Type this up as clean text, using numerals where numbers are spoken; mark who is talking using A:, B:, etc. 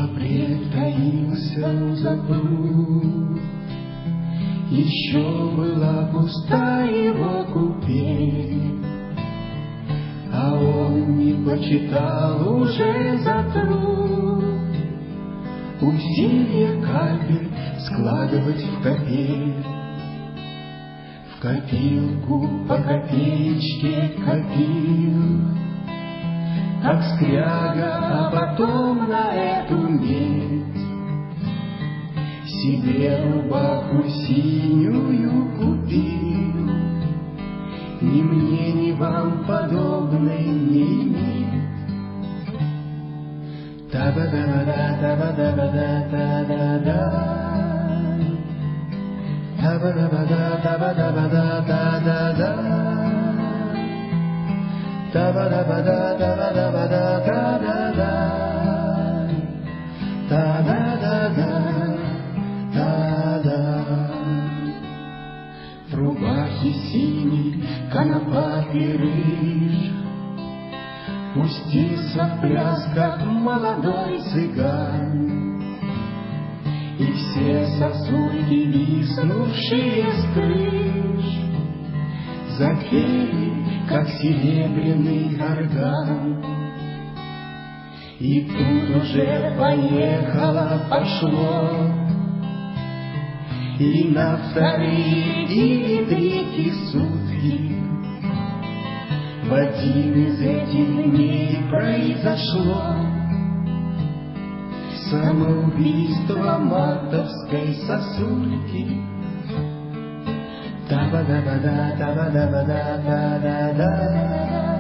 A: Апрель таился у запруд, еще была пуста его купель, а он не почитал уже за труд усилия капель складывать в копель. В копилку по копеечке копил, как скряга, а потом на эту медь себе рубаху синюю купил. Ни мне, ни вам подобной не иметь. Та-ба-да-ба-да, та-ба-да-ба-да, та-да-да. Та-ба-да-ба-да, та-ба-да-ба-да, та-да-да. Та-ба-да-ба-да, та-ба-да-ба-да, та-да-да. Та-да-да-да, та-да. В рубахе синей конопатый рыж пустился в пляс, как молодой цыган. И все сосульки, виснувшие с крыш, запели, как серебряный орган. И тут уже поехало, пошло, и на вторые или третьи сутки в один из этих дней произошло самоубийство мартовской сосульки. Та-ба-да-ба-да, та-ба-да-ба-да, та-да-да.